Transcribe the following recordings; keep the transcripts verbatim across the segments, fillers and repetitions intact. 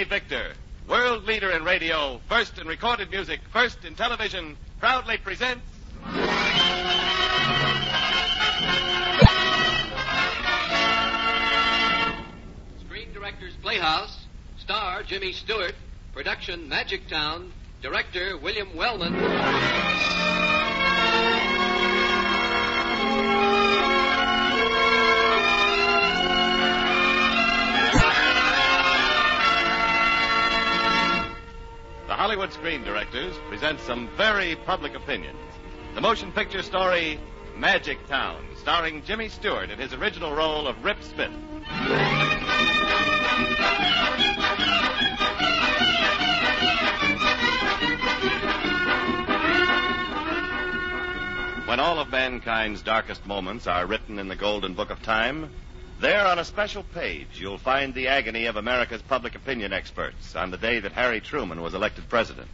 Company Victor, world leader in radio, first in recorded music, first in television, proudly presents... Screen Directors Playhouse, star Jimmy Stewart, production Magic Town, director William Wellman. The Hollywood Screen Directors present some very public opinions. The motion picture story, Magic Town, starring Jimmy Stewart in his original role of Rip Smith. When all of mankind's darkest moments are written in the Golden Book of Time, there on a special page you'll find the agony of America's public opinion experts on the day that Harry Truman was elected president.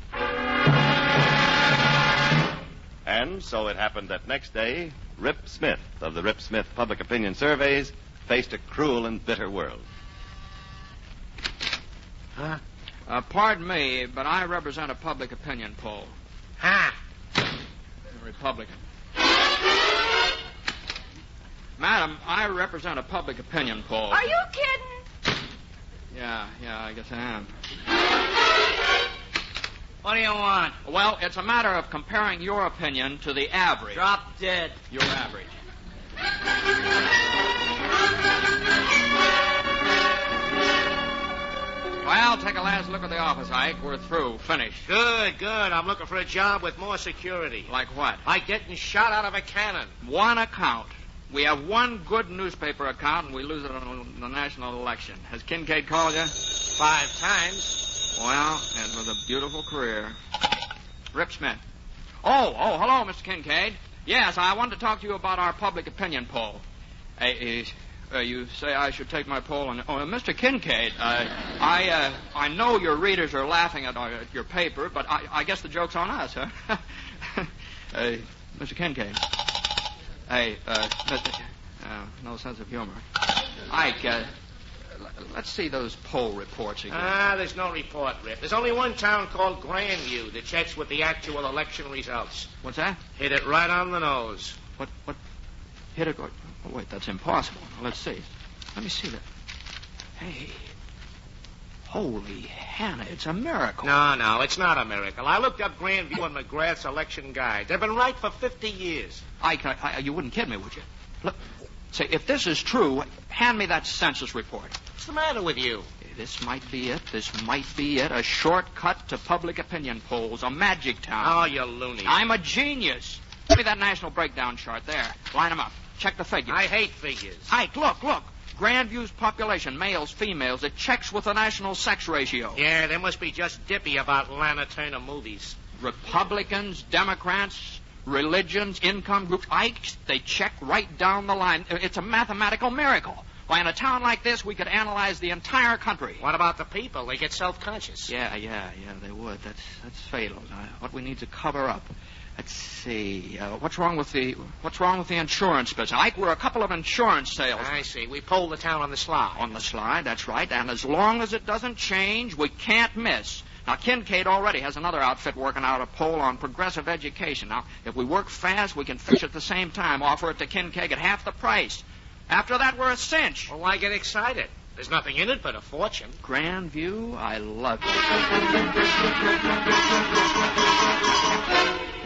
And so it happened that next day, Rip Smith of the Rip Smith Public Opinion Surveys faced a cruel and bitter world. Huh? Uh, pardon me, but I represent a public opinion poll. Ha! A Republican. Madam, I represent a public opinion poll. Are you kidding? Yeah, yeah, I guess I am. What do you want? Well, it's a matter of comparing your opinion to the average. Drop dead. Your average. Well, take a last look at the office, Ike. We're through. Finished. Good, good. I'm looking for a job with more security. Like what? Like getting shot out of a cannon. One account. We have one good newspaper account, and we lose it on the national election. Has Kincaid called you? Five times. Well, and with a beautiful career. Rip Smith. Oh, oh, hello, Mister Kincaid. Yes, I wanted to talk to you about our public opinion poll. Uh, uh, you say I should take my poll on... Oh, Mister Kincaid, uh, I uh, I know your readers are laughing at, uh, at your paper, but I, I guess the joke's on us, huh? uh, Mister Kincaid. Hey, uh, uh, no sense of humor. Ike, uh, let's see those poll reports again. Ah, there's no report, Rip. There's only one town called Grandview that checks with the actual election results. What's that? Hit it right on the nose. What, what? Hit it? Oh, wait, that's impossible. Let's see. Let me see that. Hey. Holy Hannah, it's a miracle. No, no, it's not a miracle. I looked up Grandview and McGrath's election guide. They've been right for fifty years. Ike, I, I, you wouldn't kid me, would you? Look, say, if this is true, hand me that census report. What's the matter with you? This might be it. This might be it. A shortcut to public opinion polls. A magic town. Oh, you loony. I'm a genius. Give me that national breakdown chart there. Line them up. Check the figures. I hate figures. Ike, look, look. Grandview's population, males, females, it checks with the national sex ratio. Yeah, they must be just dippy about Lana Turner movies. Republicans, Democrats, religions, income groups, Ike, they check right down the line. It's a mathematical miracle. Why, in a town like this, we could analyze the entire country. What about the people? They get self-conscious. Yeah, yeah, yeah, they would. That's that's fatal. Uh, what we need to cover up. Let's see. Uh, what's wrong with the What's wrong with the insurance business? Ike, we're a couple of insurance sales. I see. We polled the town on the slide. On the slide, that's right. And as long as it doesn't change, we can't miss. Now, Kincaid already has another outfit working out a poll on progressive education. Now, if we work fast, we can finish at the same time, offer it to Kincaid at half the price. After that, we're a cinch. Well, why get excited? There's nothing in it but a fortune. Grandview, I love you.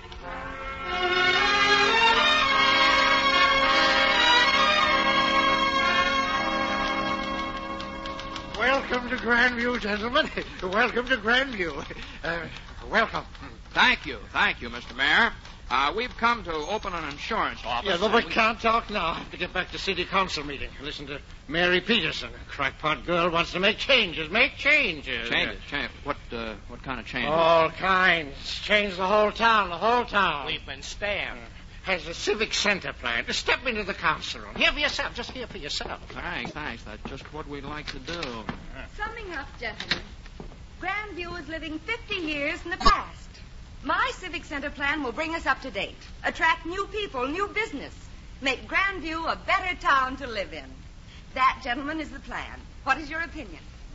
Welcome to Grandview, gentlemen. Welcome to Grandview. Uh, welcome. Thank you. Thank you, Mister Mayor. Uh, we've come to open an insurance office. Yeah, but we can't talk now. I have to get back to city council meeting. Listen to Mary Peterson. A crackpot girl wants to make changes. Make changes. Changes? Change. What, uh, what kind of changes? All kinds. Change the whole town, the whole town. We've been stabbed. Has a civic center plan. Step into the council room. Hear for yourself. Just hear for yourself. Thanks, thanks. That's just what we'd like to do. Summing up, gentlemen, Grandview is living fifty years in the past. My civic center plan will bring us up to date, attract new people, new business, make Grandview a better town to live in. That, gentlemen, is the plan. What is your opinion?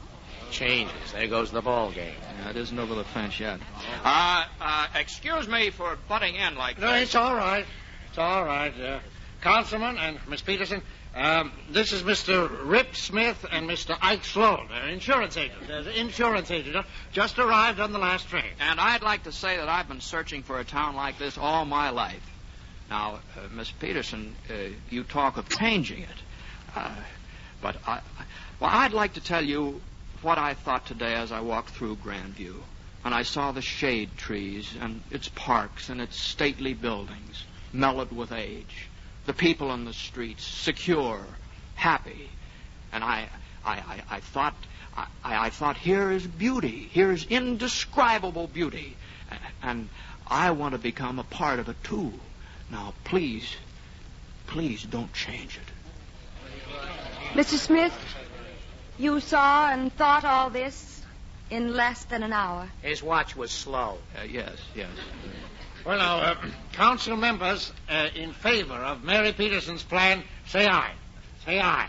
Changes. There goes the ball game. Yeah, it isn't over the fence yet. Uh, uh, excuse me for butting in like No, this. it's all right. It's all right. Uh, Councilman and Miss Peterson, um, this is Mister Rip Smith and Mister Ike Sloan, uh, insurance agent. Uh, insurance agent. Uh, just arrived on the last train. And I'd like to say that I've been searching for a town like this all my life. Now, uh, Miss Peterson, uh, you talk of changing it. Uh, but I, well, I'd like to tell you what I thought today as I walked through Grandview. And I saw the shade trees and its parks and its stately buildings, mellowed with age. The people in the streets, secure, happy. And I, I, I, I thought, I, I thought, here is beauty. Here is indescribable beauty. And I want to become a part of it, too. Now, please, please don't change it. Mister Smith, you saw and thought all this in less than an hour. His watch was slow. Uh, yes, yes. Well, now, uh, council members uh, in favor of Mary Peterson's plan, say aye. Say aye.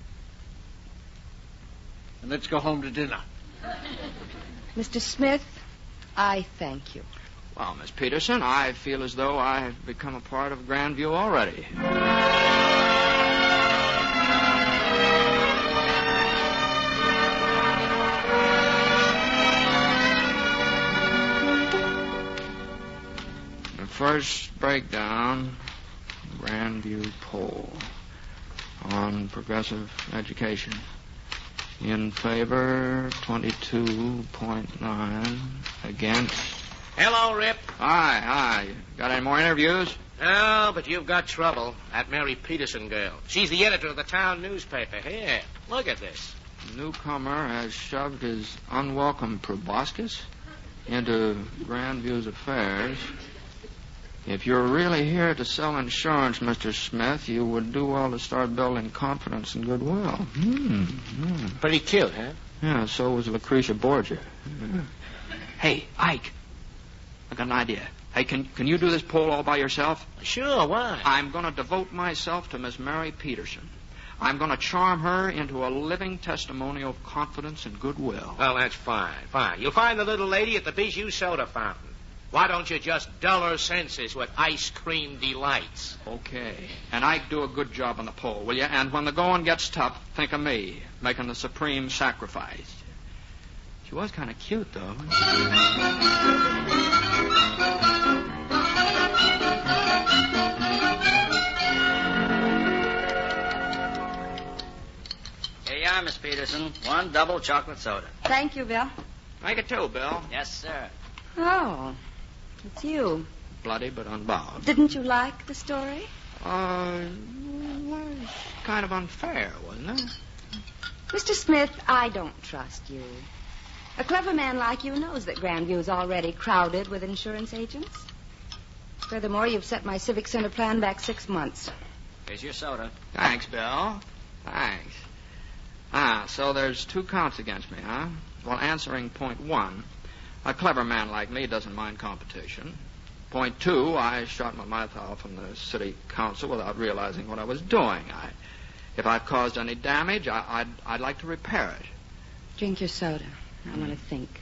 And let's go home to dinner. Mister Smith, I thank you. Well, Miss Peterson, I feel as though I have become a part of Grandview already. The first breakdown, Grandview poll on progressive education. In favor, twenty-two point nine. Against. Hello, Rip. Hi, hi. Got any more interviews? No, but you've got trouble. That Mary Peterson girl. She's the editor of the town newspaper. Here, look at this. The newcomer has shoved his unwelcome proboscis into Grandview's affairs. If you're really here to sell insurance, Mister Smith, you would do well to start building confidence and goodwill. Hmm. hmm. Pretty cute, huh? Yeah, so was Lucretia Borgia. Yeah. Hey, Ike. I got an idea. Hey, can can you do this poll all by yourself? Sure, why? I'm going to devote myself to Miss Mary Peterson. I'm going to charm her into a living testimonial of confidence and goodwill. Well, that's fine, fine. You'll find the little lady at the Bijou soda fountain. Why don't you just dull her senses with ice cream delights? Okay. And Ike, do a good job on the poll, will you? And when the going gets tough, think of me, making the supreme sacrifice. She was kind of cute, though. Here you are, Miss Peterson. One double chocolate soda. Thank you, Bill. Make it two, Bill. Yes, sir. Oh, it's you. Bloody but unbound. Didn't you like the story? Uh, well, it's kind of unfair, wasn't it? Mister Smith, I don't trust you. A clever man like you knows that Grandview is already crowded with insurance agents. Furthermore, you've set my Civic Center plan back six months. Here's your soda. Thanks, Bill. Thanks. Ah, so there's two counts against me, huh? Well, answering point one, a clever man like me doesn't mind competition. Point two, I shot my mouth off in the city council without realizing what I was doing. I, if I've caused any damage, I, I'd, I'd like to repair it. Drink your soda. I want to think.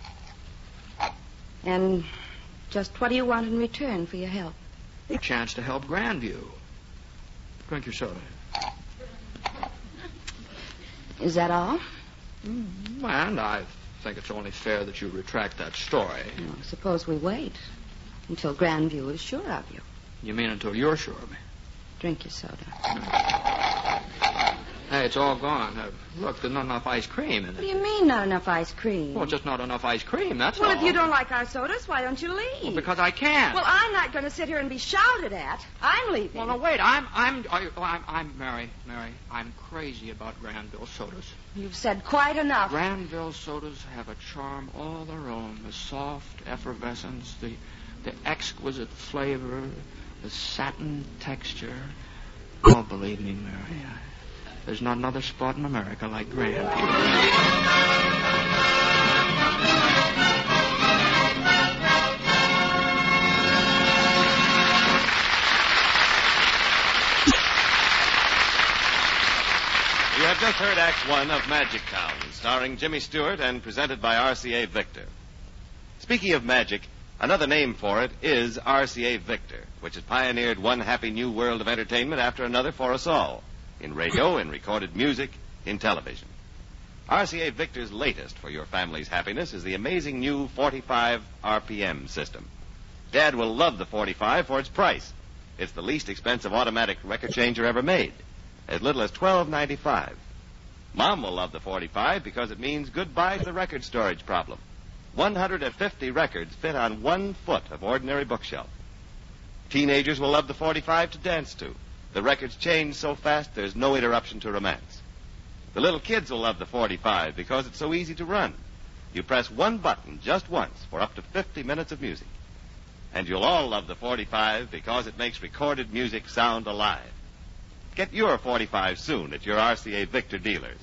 And just what do you want in return for your help? A chance to help Grandview. Drink your soda. Is that all? Mm, and I think it's only fair that you retract that story. Well, suppose we wait until Grandview is sure of you. You mean until you're sure of me? Drink your soda. Hey, it's all gone. Uh, look, there's not enough ice cream in What do it. you mean, not enough ice cream? Well, just not enough ice cream, that's Well, all. if you don't like our sodas, why don't you leave? Well, because I can't. Well, I'm not going to sit here and be shouted at. I'm leaving. Well, no, wait. I'm, I'm, I, oh, I'm, I'm, Mary, Mary, I'm crazy about Granville sodas. You've said quite enough. Granville sodas have a charm all their own. The soft effervescence, the, the exquisite flavor, the satin texture. Oh, believe me, Mary, I, there's not another spot in America like Grandville. You have just heard Act One of Magic Town, starring Jimmy Stewart and presented by R C A Victor. Speaking of magic, another name for it is R C A Victor, which has pioneered one happy new world of entertainment after another for us all, in radio, in recorded music, in television. R C A Victor's latest for your family's happiness is the amazing new forty-five R P M system. Dad will love the forty-five for its price. It's the least expensive automatic record changer ever made, as little as twelve ninety-five. Mom will love the forty-five because it means goodbye to the record storage problem. one hundred fifty records fit on one foot of ordinary bookshelf. Teenagers will love the forty-five to dance to. The records change so fast there's no interruption to romance. The little kids will love the forty-five because it's so easy to run. You press one button just once for up to fifty minutes of music. And you'll all love the forty-five because it makes recorded music sound alive. Get your forty-five soon at your R C A Victor dealers.